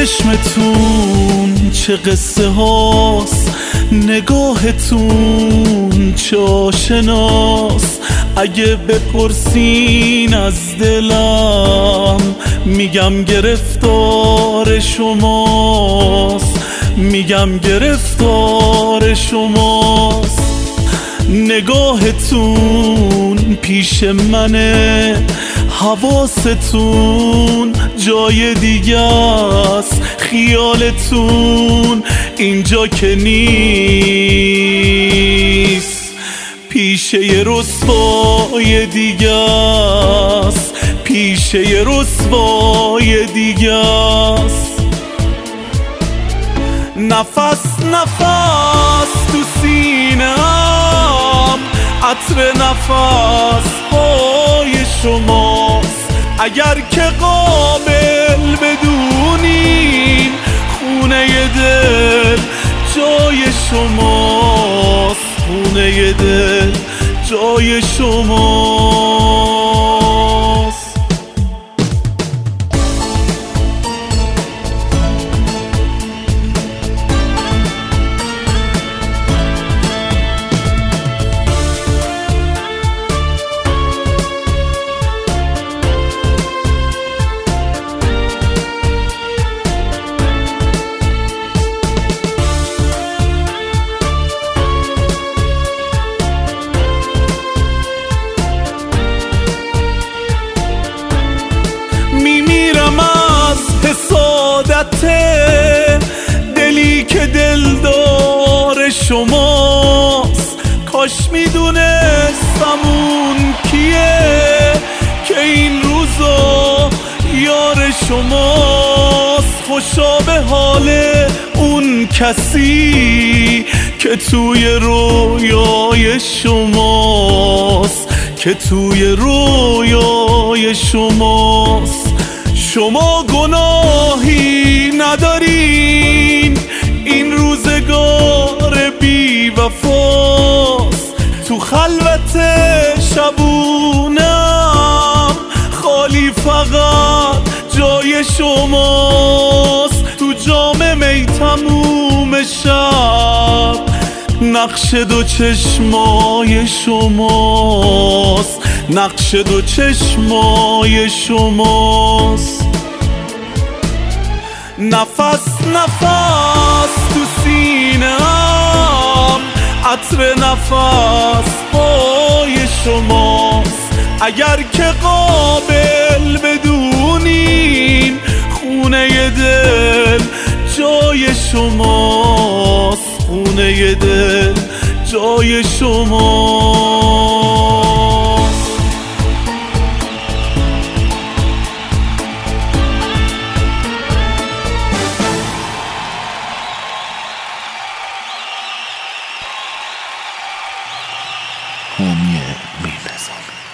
چشمتون چه قصه هاست، نگاهتون چه آشناست. اگه بپرسین از دلم میگم گرفتار شماست، میگم گرفتار شماست. نگاهتون پیش منه، حواستون جای دیگه است، خیالتون اینجا که نیست. پیش یه رسوای دیگه است، پیش یه رسوای دیگه است. نفس نفس تو سینه‌ام، عطر نفس های شماست. اگر که قابل بدونین خونه دل جای شماست، خونه دل جای شماست. حسادت دلی که دلدار شماست. کاش میدونستم اون کیه که این روزا یار شماست. خوشا به حال اون کسی که توی رویای شماست، که توی رویای شماست. شما گناهی ندارین، این روزگار بی وفاست. تو خلوت شبونم خالی فقط جای شماست. تو جام می تموم شب نقش دو چشمای شماست، نقش دو چشمای شماست. نفس نفس تو سینه‌ام، عطر نفس های شماست. اگر که قابل بدونین خونه دل جای شماست، خونه دل جای شماست. حامی میرنظامی.